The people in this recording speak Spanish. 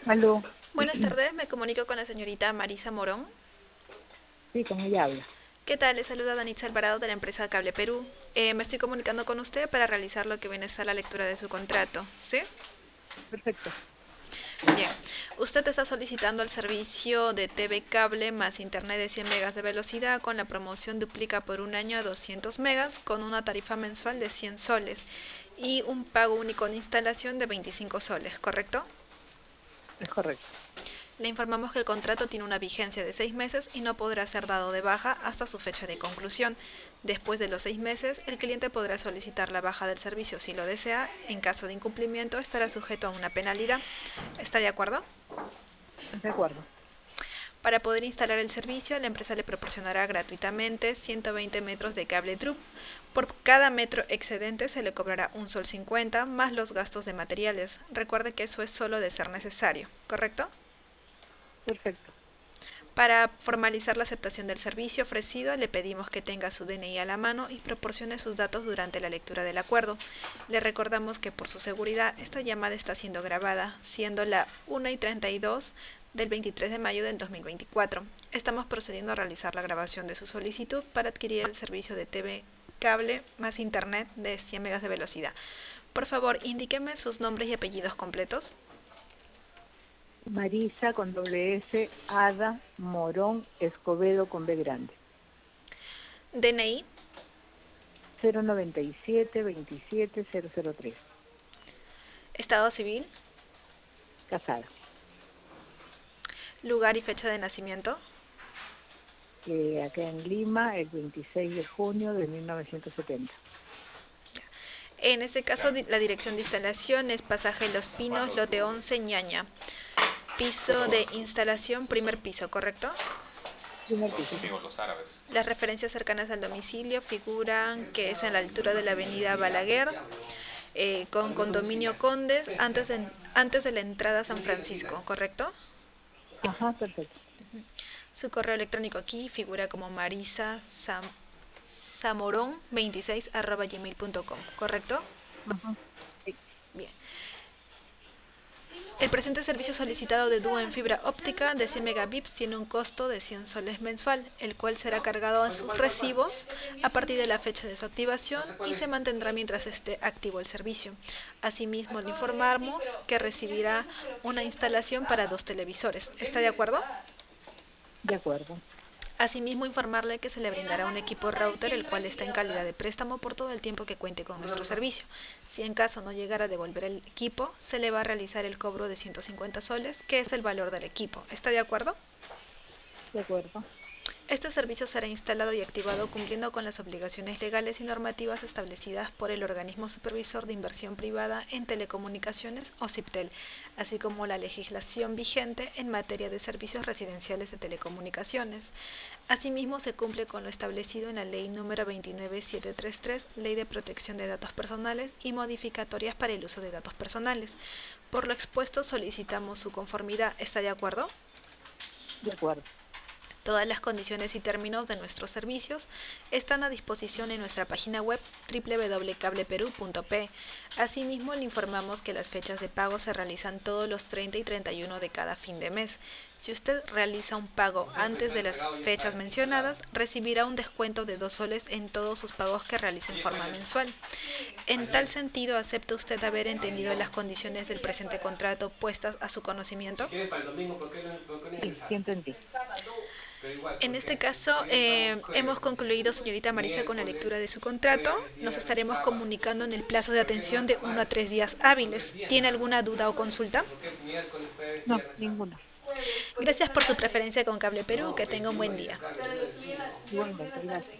Aló, Buenas tardes, me comunico con la señorita Marisa Morón. sí, con ella habla. ¿Qué tal? Le saluda Danitza Alvarado de la empresa Cable Perú. Me estoy comunicando con usted para realizar lo que viene a ser la lectura de su contrato, ¿sí? Perfecto, Bien. Usted está solicitando el servicio de TV cable más internet de 100 megas de velocidad con la promoción duplica por un año a 200 megas con una tarifa mensual de 100 soles y un pago único de instalación de 25 soles, ¿correcto? es correcto. Le informamos que el contrato tiene una vigencia de 6 meses y no podrá ser dado de baja hasta su fecha de conclusión. Después de los 6 meses, el cliente podrá solicitar la baja del servicio si lo desea. En caso de incumplimiento, estará sujeto a una penalidad. ¿Está de acuerdo? De acuerdo. Para poder instalar el servicio, la empresa le proporcionará gratuitamente 120 metros de cable DRUP. Por cada metro excedente se le cobrará un sol 50 más los gastos de materiales. Recuerde que eso es solo de ser necesario, ¿correcto? Perfecto. Para formalizar la aceptación del servicio ofrecido, le pedimos que tenga su DNI a la mano y proporcione sus datos durante la lectura del acuerdo. Le recordamos que por su seguridad esta llamada está siendo grabada, siendo la 1:32 del 23 de mayo del 2024. Estamos procediendo a realizar la grabación de su solicitud para adquirir el servicio de TV cable más internet de 100 megas de velocidad. Por favor, indíqueme sus nombres y apellidos completos. Marisa con doble S, Ada Morón Escobedo con B grande. DNI, 097-27003. estado civil, Casada. lugar y fecha de nacimiento. Acá en Lima, el 26 de junio de 1970. En este caso, la dirección de instalación es Pasaje Los Pinos, lote 11, Ñaña. Piso de instalación, primer piso, ¿correcto? Primer piso, sí. Las referencias cercanas al domicilio figuran que es en la altura de la avenida Balaguer, con condominio Condes, antes de la entrada a San Francisco, ¿correcto? Ajá, perfecto. Su correo electrónico aquí figura como marisasamorón26@gmail.com, ¿correcto? Ajá, sí, Bien. El presente servicio solicitado de dúo en fibra óptica de 100 megabits tiene un costo de 100 soles mensual, el cual será cargado en sus recibos a partir de la fecha de su activación y se mantendrá mientras esté activo el servicio. Asimismo, le informamos que recibirá una instalación para 2 televisores. ¿Está de acuerdo? de acuerdo. Asimismo, informarle que se le brindará un equipo router, el cual está en calidad de préstamo por todo el tiempo que cuente con nuestro servicio. Si en caso no llegara a devolver el equipo, se le va a realizar el cobro de 150 soles, que es el valor del equipo. ¿Está de acuerdo? De acuerdo. Este servicio será instalado y activado cumpliendo con las obligaciones legales y normativas establecidas por el Organismo Supervisor de Inversión Privada en Telecomunicaciones o CIPTEL, así como la legislación vigente en materia de servicios residenciales de telecomunicaciones. Asimismo, se cumple con lo establecido en la Ley número 29733, Ley de Protección de Datos Personales y modificatorias para el uso de datos personales. Por lo expuesto, solicitamos su conformidad. ¿Está de acuerdo? De acuerdo. Todas las condiciones y términos de nuestros servicios están a disposición en nuestra página web www.cableperú.pe. Asimismo, le informamos que las fechas de pago se realizan todos los 30 y 31 de cada fin de mes. Si usted realiza un pago antes de las fechas mencionadas, recibirá un descuento de 2 soles en todos sus pagos que realice en forma mensual. En tal sentido, ¿acepta usted haber entendido las condiciones del presente contrato puestas a su conocimiento? Sí, sí entendí. En este caso, hemos concluido, señorita Marisa, con la lectura de su contrato. Nos estaremos comunicando en el plazo de atención de 1 a 3 días hábiles. ¿Tiene alguna duda o consulta? No, ninguna. Gracias por su preferencia con Cable Perú. Que tenga un buen día. Igualmente, gracias.